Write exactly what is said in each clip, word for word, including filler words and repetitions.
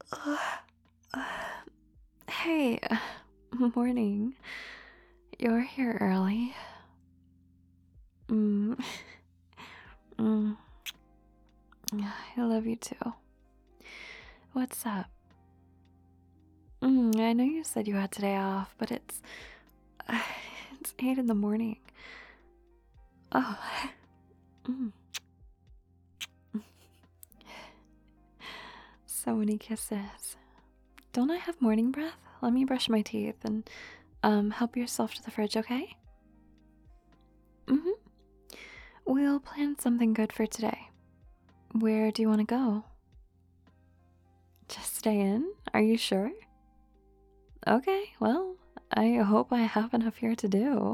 Uh, uh, hey, uh, morning. You're here early. Mm, mm, yeah, I love you too. What's up? Mm, I know you said you had today off, but it's uh, it's eight in the morning. Oh, mm, so many kisses. Don't I have morning breath? Let me brush my teeth and um help yourself to the fridge, okay? Mm-hmm. We'll plan something good for today. Where do you want to go? Just stay in? Are you sure? Okay, well, I hope I have enough here to do.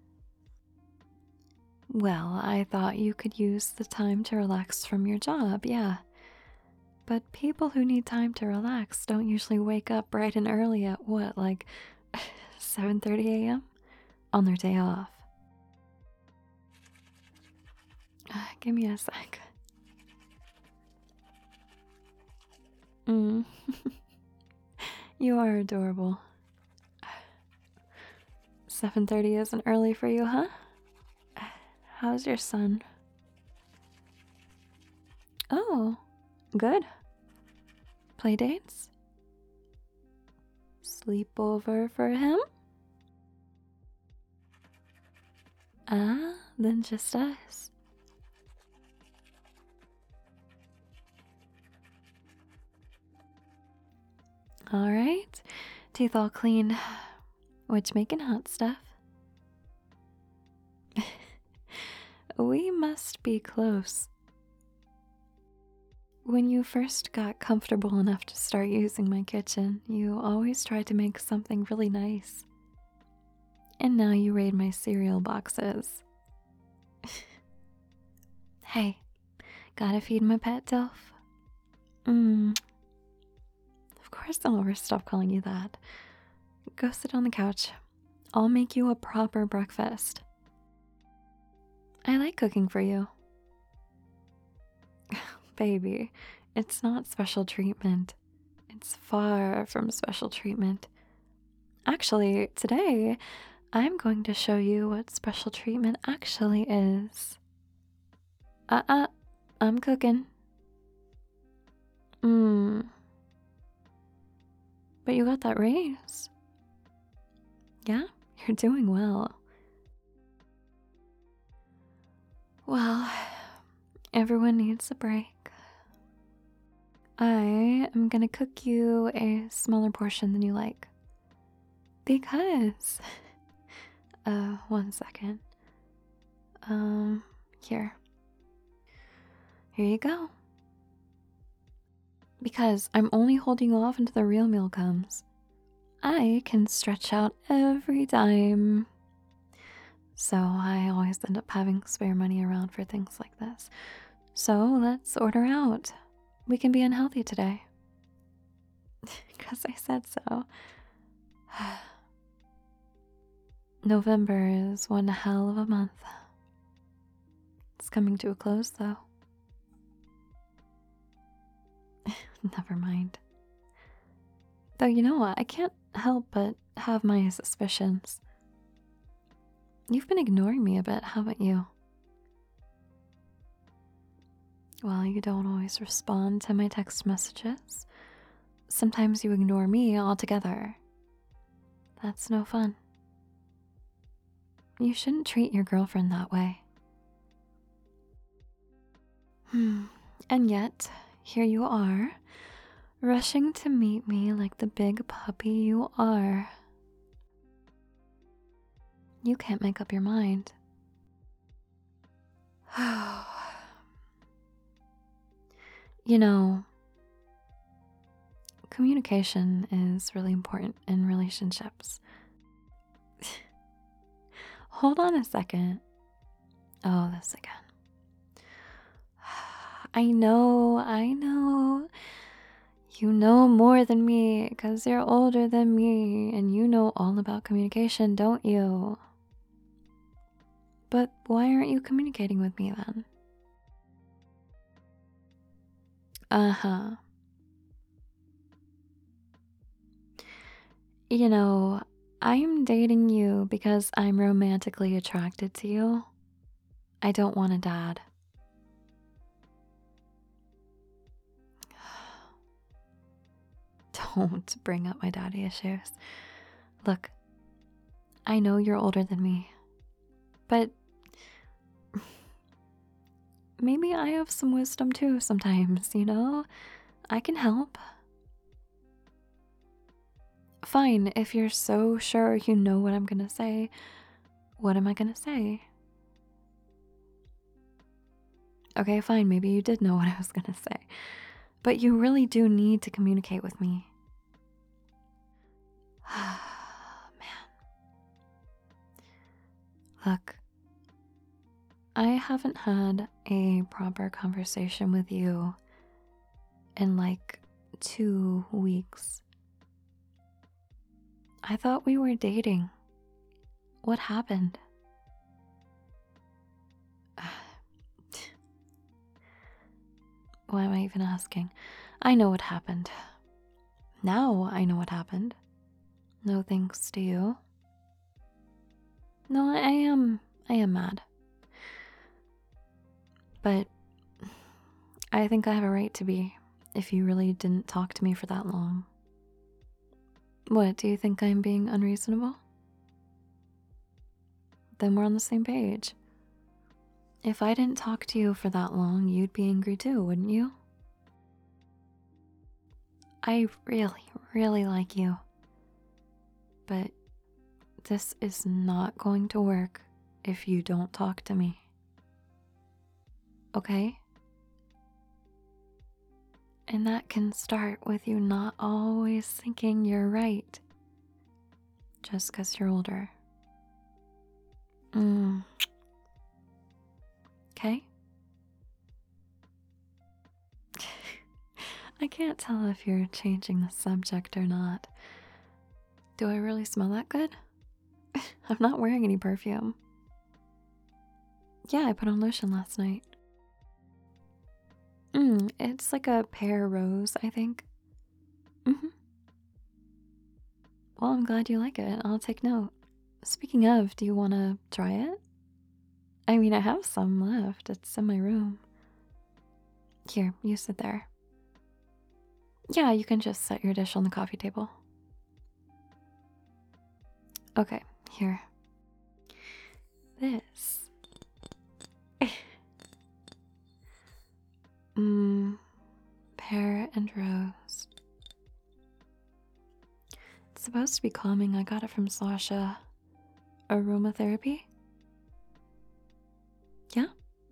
Well, I thought you could use the time to relax from your job, yeah. But people who need time to relax don't usually wake up bright and early at what, like seven thirty a m on their day off. Uh, give me a sec. Mm. You are adorable. seven thirty isn't early for you, huh? How's your son? Oh, good. Play dates? Sleepover for him? Ah, then just us. Alright, teeth all clean. Which making hot stuff? We must be close. When you first got comfortable enough to start using my kitchen, you always tried to make something really nice. And now you raid my cereal boxes. Hey, gotta feed my pet, Dilf? Mmm. Of course I'll never stop calling you that. Go sit on the couch. I'll make you a proper breakfast. I like cooking for you. Baby, it's not special treatment. It's far from special treatment. Actually, today, I'm going to show you what special treatment actually is. Uh-uh, I'm cooking. Mmm. But you got that raise. Yeah, you're doing well. Well, everyone needs a break. I am gonna cook you a smaller portion than you like. Because, uh, one second. Um, here. Here you go. Because I'm only holding you off until the real meal comes. I can stretch out every dime. So I always end up having spare money around for things like this. So let's order out. We can be unhealthy today. Because I said so. November is one hell of a month. It's coming to a close, though. Never mind. Though, you know what? I can't help but have my suspicions. You've been ignoring me a bit, haven't you? Well, you don't always respond to my text messages. Sometimes you ignore me altogether. That's no fun. You shouldn't treat your girlfriend that way. Hmm. And yet, here you are, rushing to meet me like the big puppy you are. You can't make up your mind. You know, communication is really important in relationships. Hold on a second. Oh, this again. I know, I know. You know more than me because you're older than me and you know all about communication, don't you? But why aren't you communicating with me then? Uh-huh. You know, I'm dating you because I'm romantically attracted to you. I don't want a dad. Don't bring up my daddy issues. Look, I know you're older than me, but maybe I have some wisdom too sometimes, you know? I can help. Fine, if you're so sure you know what I'm gonna say, what am I gonna say? Okay, fine, maybe you did know what I was gonna say. But you really do need to communicate with me. Man. Look, I haven't had a proper conversation with you in like two weeks. I thought we were dating. What happened? Why am I even asking? I know what happened. Now I know what happened. No thanks to you. No, I am. I am mad. But I think I have a right to be if you really didn't talk to me for that long. What, do you think I'm being unreasonable? Then we're on the same page. If I didn't talk to you for that long, you'd be angry too, wouldn't you? I really, really like you. But this is not going to work if you don't talk to me. Okay? And that can start with you not always thinking you're right. Just because you're older. Mm. Okay? I can't tell if you're changing the subject or not. Do I really smell that good? I'm not wearing any perfume. Yeah, I put on lotion last night. Mm, it's like a pear rose, I think. Mm-hmm. Well, I'm glad you like it. I'll take note. Speaking of, do you want to try it? I mean, I have some left. It's in my room. Here, you sit there. Yeah, you can just set your dish on the coffee table. Okay, here. This. Mmm, pear and rose. It's supposed to be calming. I got it from Sasha. Aromatherapy? Yeah?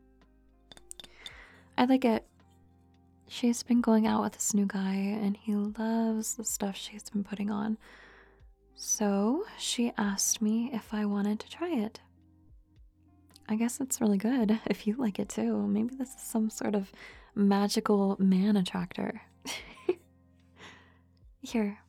I like it. She's been going out with this new guy and he loves the stuff she's been putting on. So she asked me if I wanted to try it. I guess it's really good if you like it too. Maybe this is some sort of magical man attractor. Here.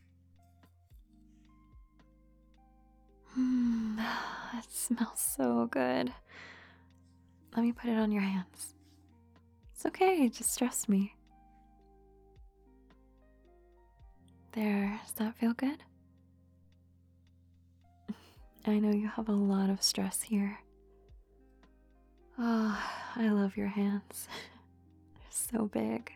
Mm, it smells so good. Let me put it on your hands. It's okay, just trust me. There, does that feel good? I know you have a lot of stress here. Oh, I love your hands. They're so big.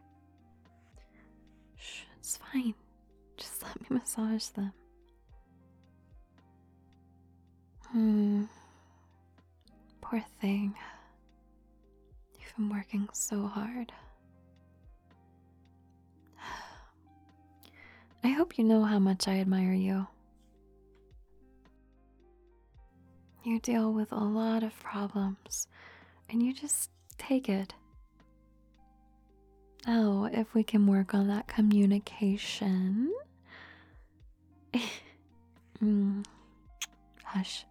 Shh, it's fine. Just let me massage them. Hmm. Poor thing. You've been working so hard. I hope you know how much I admire you. You deal with a lot of problems, and you just take it. Oh, if we can work on that communication. mm. Hush.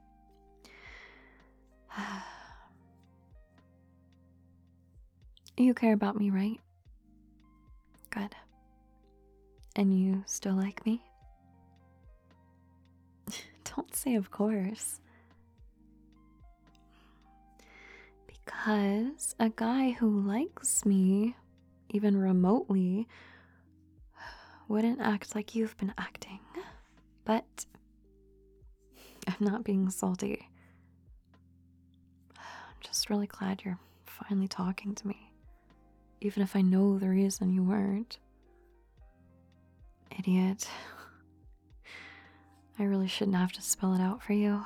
You care about me, right? Good. And you still like me? Don't say of course. Because a guy who likes me, even remotely, wouldn't act like you've been acting. But I'm not being salty. I'm just really glad you're finally talking to me, even if I know the reason you weren't. Idiot. I really shouldn't have to spell it out for you.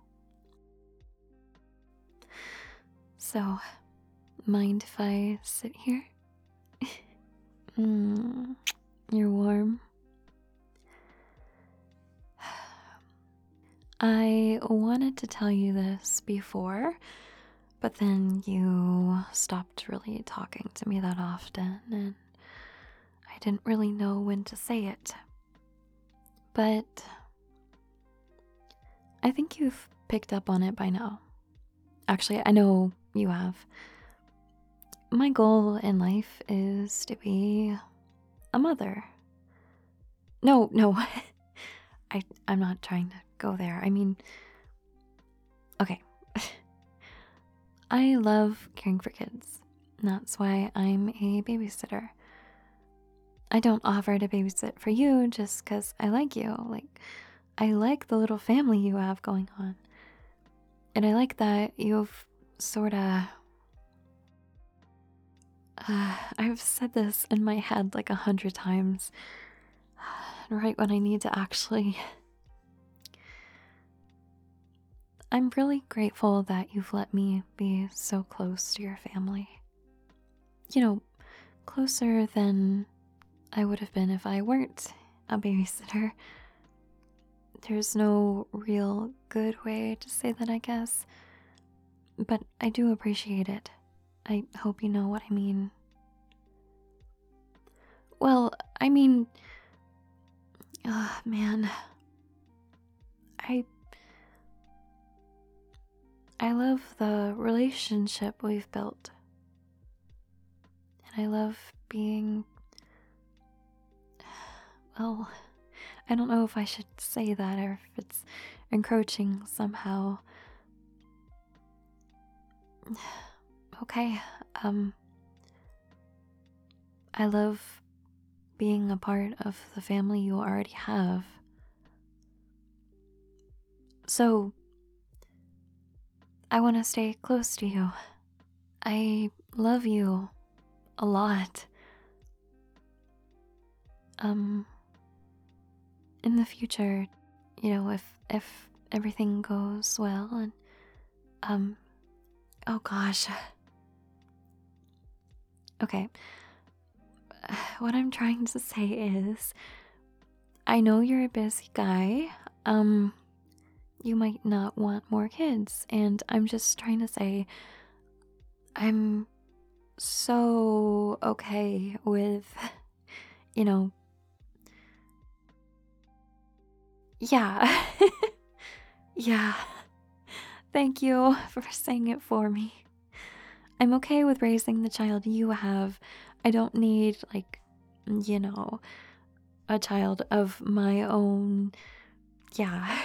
So, mind if I sit here? mm, you're warm. I wanted to tell you this before, but then you stopped really talking to me that often, and I didn't really know when to say it. But I think you've picked up on it by now. Actually, I know you have. My goal in life is to be a mother. No, no. I, I'm not trying to go there. I mean, okay. I love caring for kids. That's why I'm a babysitter. I don't offer to babysit for you just because I like you. Like, I like the little family you have going on. And I like that you've sort of... Uh, I've said this in my head like a hundred times. Right when I need to actually... I'm really grateful that you've let me be so close to your family. You know, closer than I would have been if I weren't a babysitter. There's no real good way to say that, I guess. But I do appreciate it. I hope you know what I mean. Well, I mean... Oh, man. I... I love the relationship we've built. And I love being... Well, I don't know if I should say that or if it's encroaching somehow. Okay, um... I love being a part of the family you already have. So, I want to stay close to you. I love you a lot. Um, in the future, you know, if if everything goes well and, um, oh gosh. Okay. What I'm trying to say is, I know you're a busy guy. Um, you might not want more kids, and I'm just trying to say, I'm so okay with, you know, yeah. Yeah. Thank you for saying it for me. I'm okay with raising the child you have. I don't need, like, you know, a child of my own. Yeah.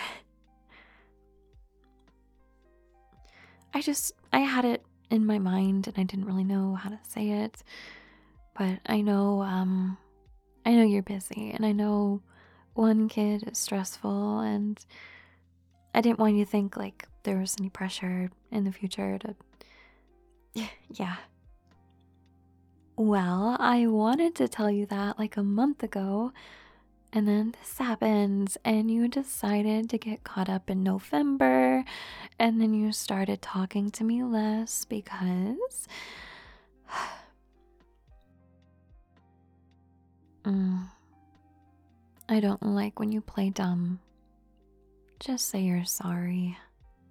I just, I had it in my mind and I didn't really know how to say it. But I know, um, I know you're busy and I know one kid is stressful and I didn't want you to think like there was any pressure in the future to, yeah. Well, I wanted to tell you that like a month ago, and then this happened, and you decided to get caught up in November, and then you started talking to me less because... mm, I don't like when you play dumb. Just say you're sorry.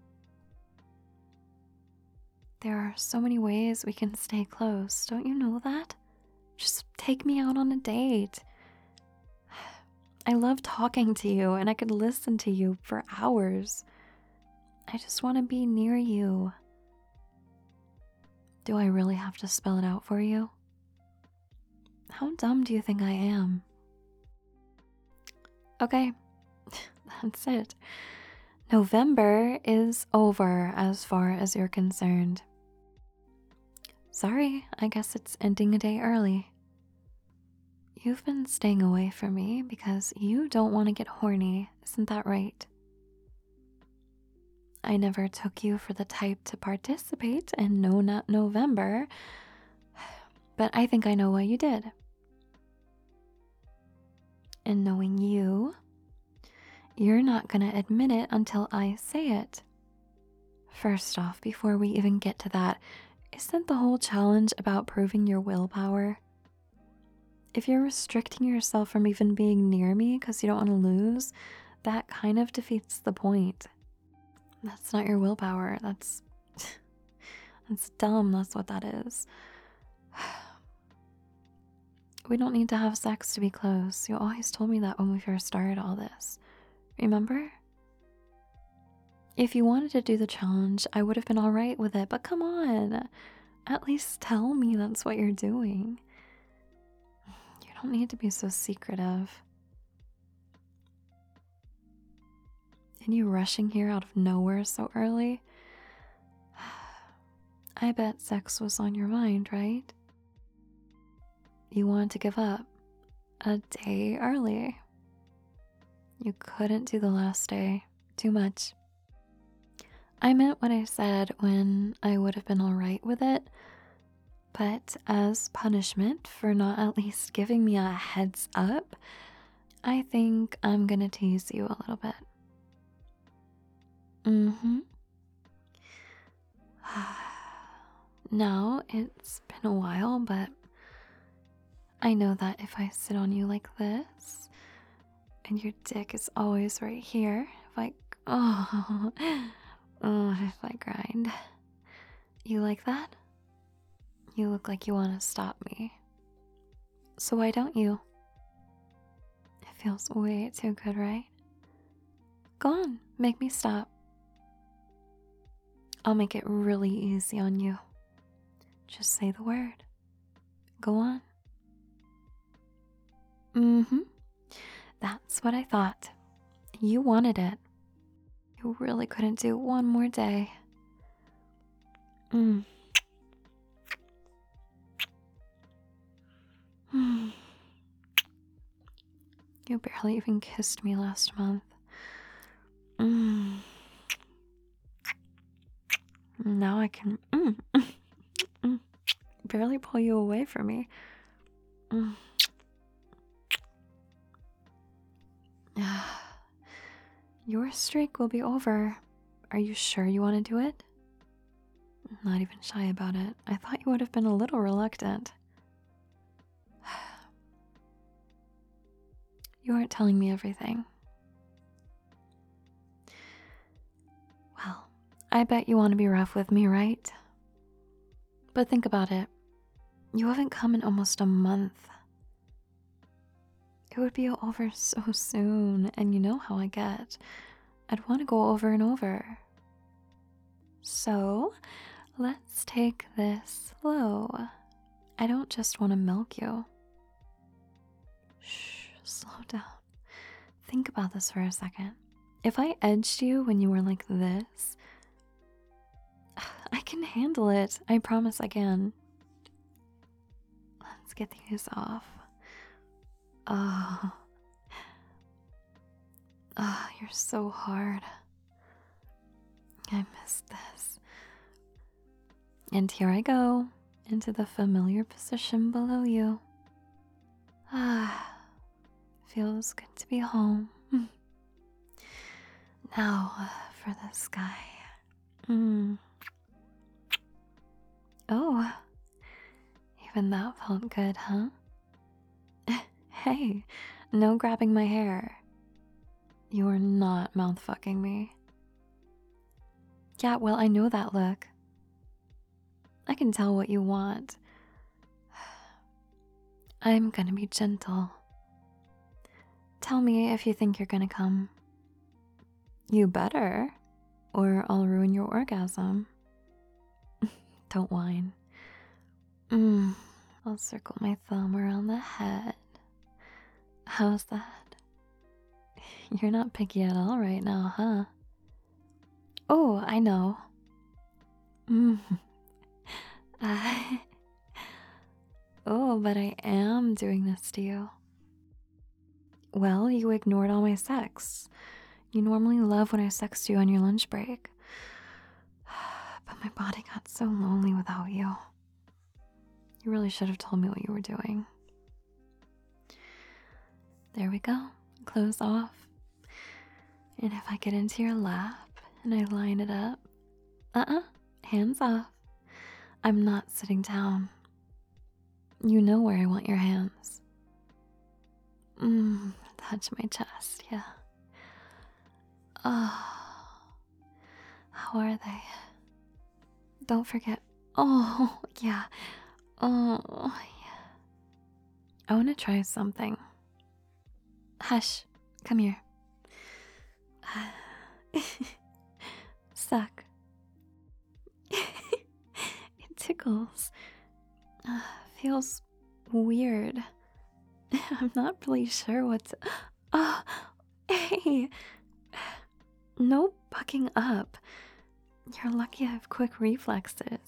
There are so many ways we can stay close, don't you know that? Just take me out on a date. I love talking to you and I could listen to you for hours. I just want to be near you. Do I really have to spell it out for you? How dumb do you think I am? Okay, that's it. November is over as far as you're concerned. Sorry, I guess it's ending a day early. You've been staying away from me because you don't want to get horny, isn't that right? I never took you for the type to participate in No Nut November, but I think I know why you did. And knowing you, you're not gonna admit it until I say it. First off, before we even get to that, isn't the whole challenge about proving your willpower? If you're restricting yourself from even being near me because you don't want to lose, that kind of defeats the point. That's not your willpower. That's that's dumb. That's what that is. We don't need to have sex to be close. You always told me that when we first started all this. Remember? If you wanted to do the challenge, I would have been all right with it. But come on. At least tell me that's what you're doing. You don't need to be so secretive. And you rushing here out of nowhere so early? I bet sex was on your mind, right? You wanted to give up a day early. You couldn't do the last day. Too much. I meant what I said when I would have been all right with it, but as punishment for not at least giving me a heads up, I think I'm gonna tease you a little bit. Mm-hmm. Now, it's been a while, but I know that if I sit on you like this, and your dick is always right here, if I, oh, oh, if I grind. You like that? You look like you want to stop me. So why don't you? It feels way too good, right? Go on, make me stop. I'll make it really easy on you. Just say the word. Go on. Mm-hmm. That's what I thought. You wanted it. You really couldn't do one more day. Mm. Mm. You barely even kissed me last month. Mm. Now I can mm, mm, mm, barely pull you away from me. Mm. Your streak will be over. Are you sure you want to do it? Not even shy about it. I thought you would have been a little reluctant. You aren't telling me everything. Well, I bet you want to be rough with me, right? But think about it. You haven't come in almost a month. It would be over so soon, and you know how I get. I'd want to go over and over. So, let's take this slow. I don't just want to milk you. Shh, slow down. Think about this for a second. If I edged you when you were like this, I can handle it. I promise I can. Let's get these off. Oh. Oh, you're so hard. I missed this. And here I go, into the familiar position below you. Ah, feels good to be home. Now for this guy. Mm. Oh, even that felt good, huh? Hey, no grabbing my hair. You're not mouth fucking me. Yeah, well, I know that look. I can tell what you want. I'm gonna be gentle. Tell me if you think you're gonna come. You better, or I'll ruin your orgasm. Don't whine. Mm, I'll circle my thumb around the head. How's that? You're not picky at all right now, huh? Oh, I know. Mm. I... Oh, but I am doing this to you. Well, you ignored all my sex. You normally love when I sext you on your lunch break. But my body got so lonely without you. You really should have told me what you were doing. There we go. Clothes off. And if I get into your lap and I line it up, uh-uh, hands off. I'm not sitting down. You know where I want your hands. Mmm, touch my chest, yeah. Oh, how are they? Don't forget. Oh, yeah. Oh, yeah. I want to try something. Hush, come here. Suck. It tickles. Uh, feels weird. I'm not really sure what to... Oh, hey. No bucking up. You're lucky I have quick reflexes.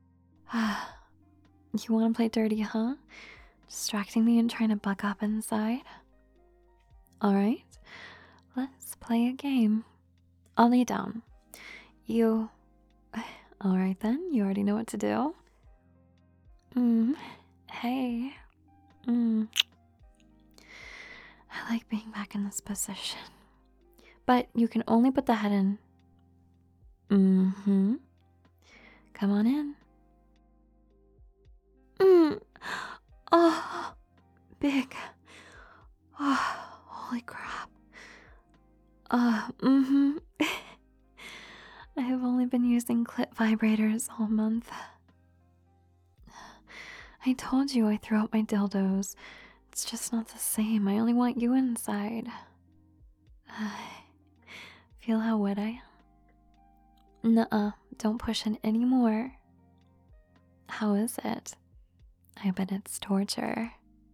You want to play dirty, huh? Distracting me and trying to buck up inside? Alright, let's play a game. I'll lay down. You... Alright then, you already know what to do. Mm, hey. Mm. I like being back in this position. But you can only put the head in. Mm-hmm. Come on in. Mm. Oh, big. Oh, holy crap. Uh, mm-hmm. I have only been using clit vibrators all month. I told you I threw out my dildos. It's just not the same. I only want you inside. Feel how wet I am? Nuh-uh, don't push in anymore. How is it? I bet it's torture.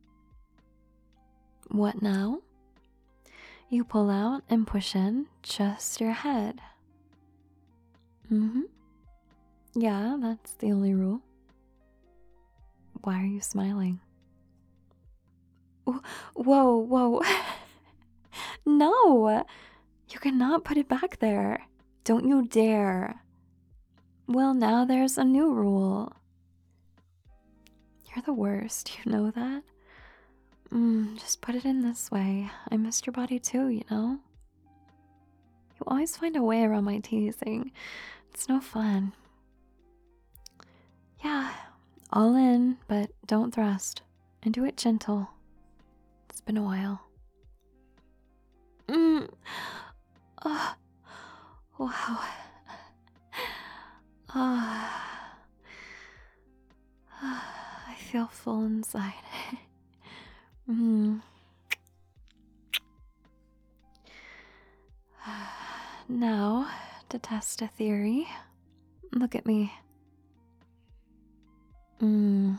What now? You pull out and push in just your head. Mm-hmm. Yeah, that's the only rule. Why are you smiling? Whoa, whoa. No! You cannot put it back there. Don't you dare. Well, now there's a new rule. You're the worst, you know that? Mm, just put it in this way. I missed your body too, you know? You always find a way around my teasing. It's no fun. Yeah, all in, but don't thrust. And do it gentle. It's been a while. Mm. Oh. Wow. Oh. I feel full inside. Mm. Now, to test a theory. Look at me. Mm.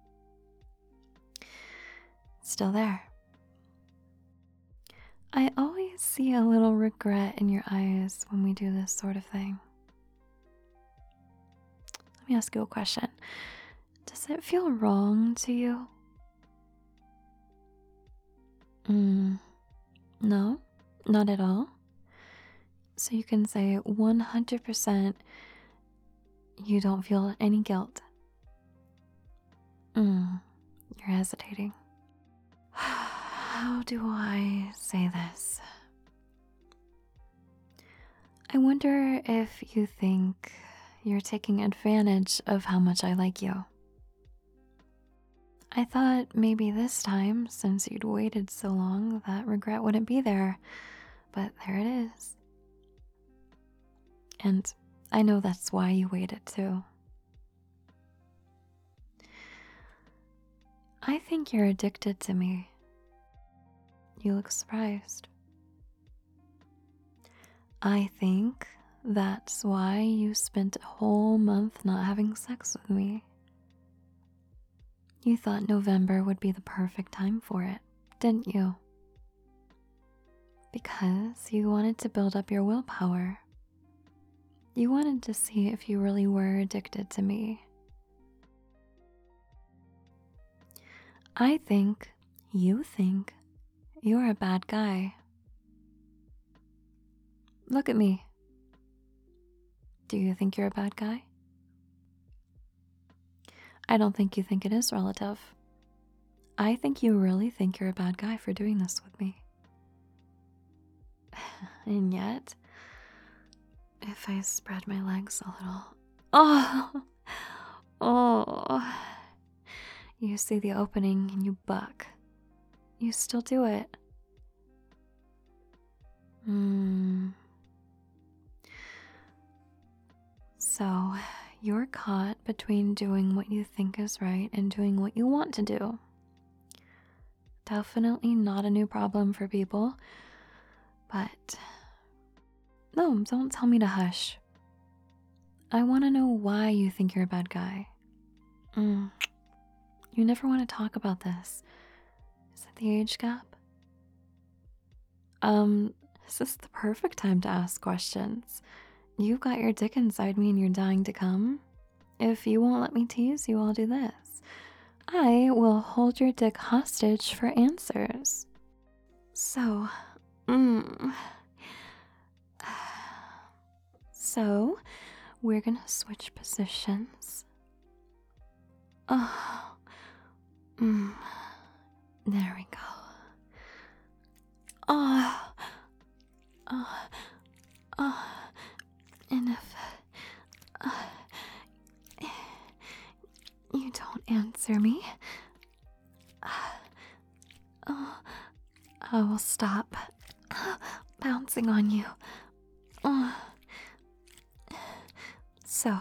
Still there. I always see a little regret in your eyes when we do this sort of thing. Let me ask you a question. Does it feel wrong to you? Mm. No, not at all. So you can say one hundred percent you don't feel any guilt. Mm. You're hesitating. How do I say this? I wonder if you think you're taking advantage of how much I like you. I thought maybe this time, since you'd waited so long, that regret wouldn't be there, but there it is. And I know that's why you waited too. I think you're addicted to me. You look surprised. I think that's why you spent a whole month not having sex with me. You thought November would be the perfect time for it, didn't you? Because you wanted to build up your willpower. You wanted to see if you really were addicted to me. I think you think You're a bad guy. Look at me. Do you think you're a bad guy? I don't think you think it is relative. I think you really think you're a bad guy for doing this with me. And yet, if I spread my legs a little, oh, oh, you see the opening and you buck. You still do it. Hmm. So, you're caught between doing what you think is right and doing what you want to do. Definitely not a new problem for people, but no, don't tell me to hush. I want to know why you think you're a bad guy. Mm. You never want to talk about this. Is it the age gap? Um, this is the perfect time to ask questions. You've got your dick inside me and you're dying to come. If you won't let me tease you, I'll do this. I will hold your dick hostage for answers. So, mm, so we're gonna switch positions. Oh, mm, there we go. Oh, oh, oh, and if uh, you don't answer me, uh, oh, I will stop bouncing on you. Uh, so,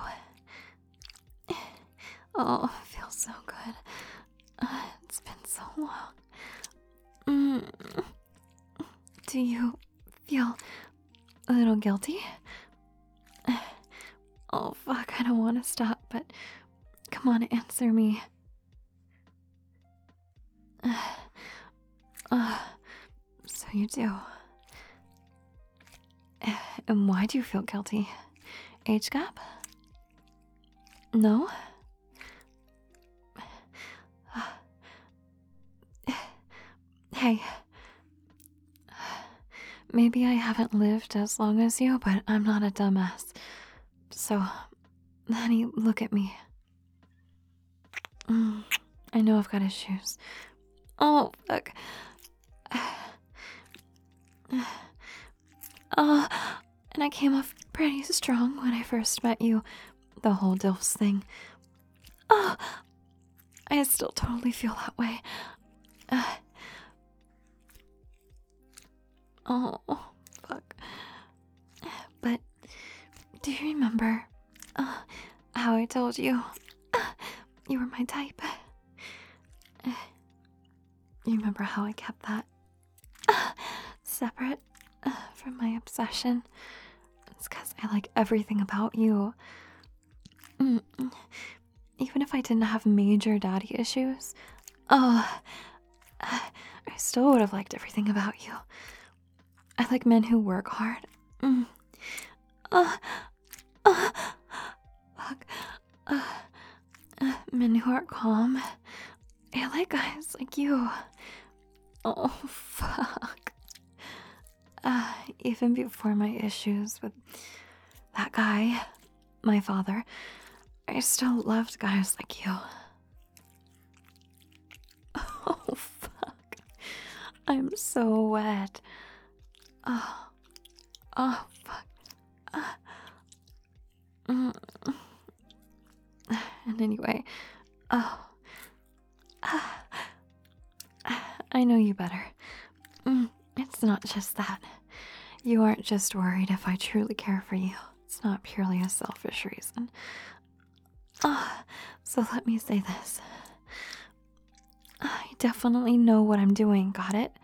oh, it feels so good. Uh, it's been so long. Mm. Do you feel a little guilty? Oh, fuck, I don't want to stop, but come on, answer me. Uh, uh, so you do. Uh, and why do you feel guilty? Age gap? No? Hey. Maybe I haven't lived as long as you, but I'm not a dumbass. So, honey, look at me. Mm, I know I've got issues. Oh, fuck. Oh, and I came off pretty strong when I first met you. The whole DILFs thing. Oh, I still totally feel that way. Uh, oh, fuck. But do you remember uh, how I told you uh, you were my type? Uh, you remember how I kept that uh, separate uh, from my obsession? It's because I like everything about you. Mm. Even if I didn't have major daddy issues, oh, uh, I still would have liked everything about you. I like men who work hard. Mm. Uh, uh, fuck. Uh, uh, men who are calm. I like guys like you. Oh, fuck. Uh, even before my issues with that guy, my father, I still loved guys like you. Oh, fuck. I'm so wet. Oh, oh, fuck. Uh, mm. And anyway, oh, uh, I know you better. Mm, it's not just that. You aren't just worried if I truly care for you. It's not purely a selfish reason. Oh, so let me say this. I definitely know what I'm doing, got it?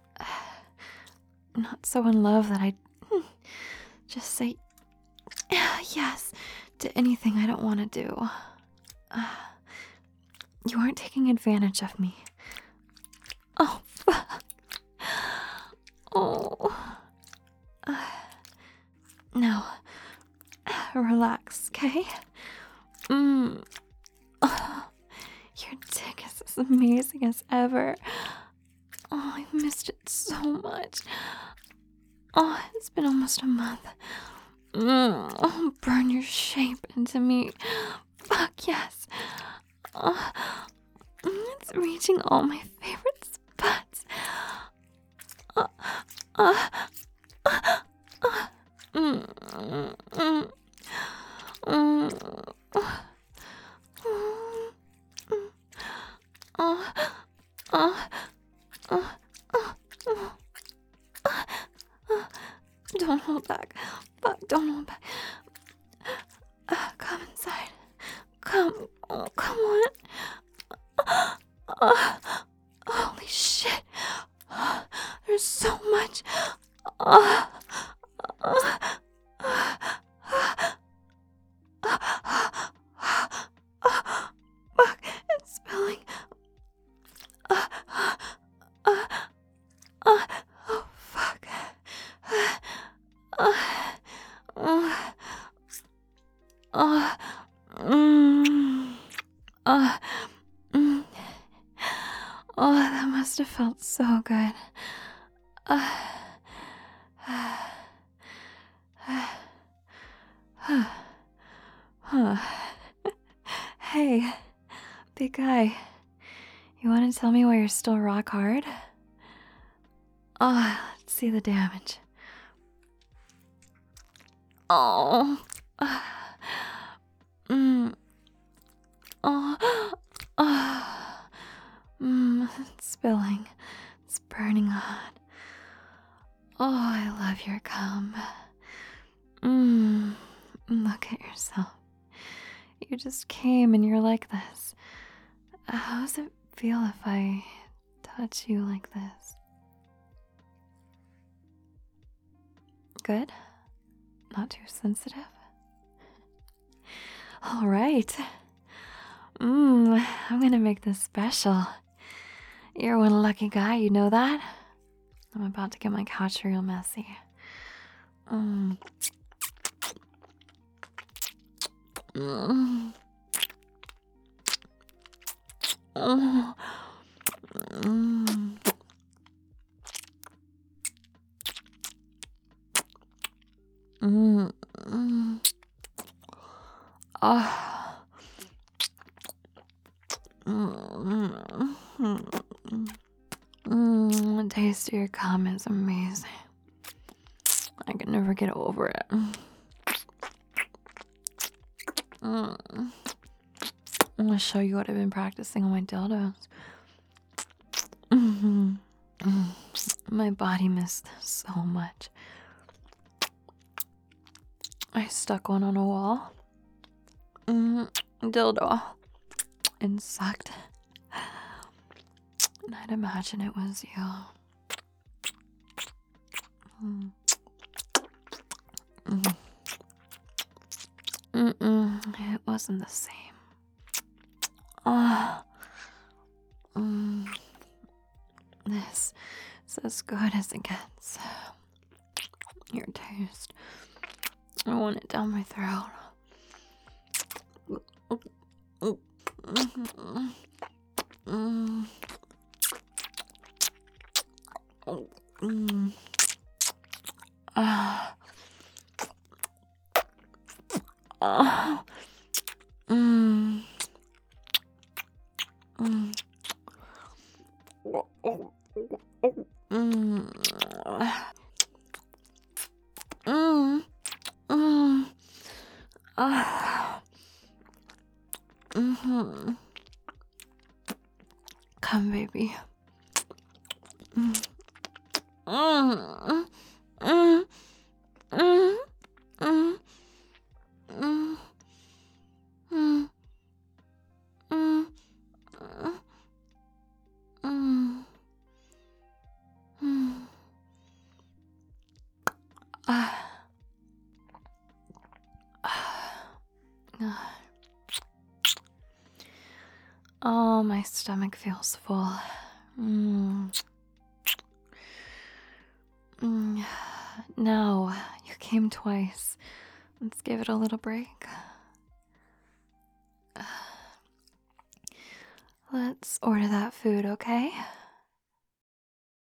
I'm not so in love that I just say yes to anything I don't want to do. Uh, you aren't taking advantage of me. Oh, fuck. Oh. Uh, now, relax, okay? Mm. Oh, your dick is as amazing as ever. Oh, I missed it so much. Oh, it's been almost a month. Mm, oh, burn your shape into me. Fuck yes. Oh, it's reaching all my favorite spots. Uh, uh, uh, uh, mm, mm, mm, mm, uh, mm, uh, uh, uh, uh, uh. Don't hold back. Fuck, don't hold back. Uh, come inside. Come. Oh, come on. Uh, holy shit. Uh, there's so much. Uh, uh, fuck, it's spilling. Uh, uh, uh, oh, fuck. Uh, uh, uh, mm, uh, mm. Oh, that must have felt so good. Uh, hey, big guy. You want to tell me why you're still rock hard? Oh, let's see the damage. Oh. Uh, mm. Oh. Oh. Mm, it's spilling. It's burning hot. Oh, I love your cum. Mmm. Look at yourself. You just came and you're like this. How does it feel if I touch you like this? Good? Not too sensitive? All right. Mmm, I'm gonna make this special. You're one lucky guy, you know that? I'm about to get my couch real messy. Mmm. Mmm. Oh. Mmm. Mmm. Mmm. Oh. Mmm. Mmm. The taste of your cum is amazing. I can never get over it. Mm. I'm gonna show you what I've been practicing on my dildos. Mm-hmm. Mm. My body missed this so much. I stuck one on a wall. Mm, dildo. And sucked. And I'd imagine it was you. Mm. Mm. Mm-mm. It wasn't the same. Ah. Oh. Mm. This is as good as it gets. Your taste. I want it down my throat. Mm. Mm. Mm. Ah. Ah. Mm. Mm. Mm. Mm. Mm. Ah. Mm-hmm. Come, baby. Mm. Mm. Mm. Mm. Mm. Mm. Mm. Mm. Mm. Mm. Ah. Ah. Oh, my stomach feels full. Mm. Mm. Now, you came twice. Let's give it a little break. Let's order that food, okay?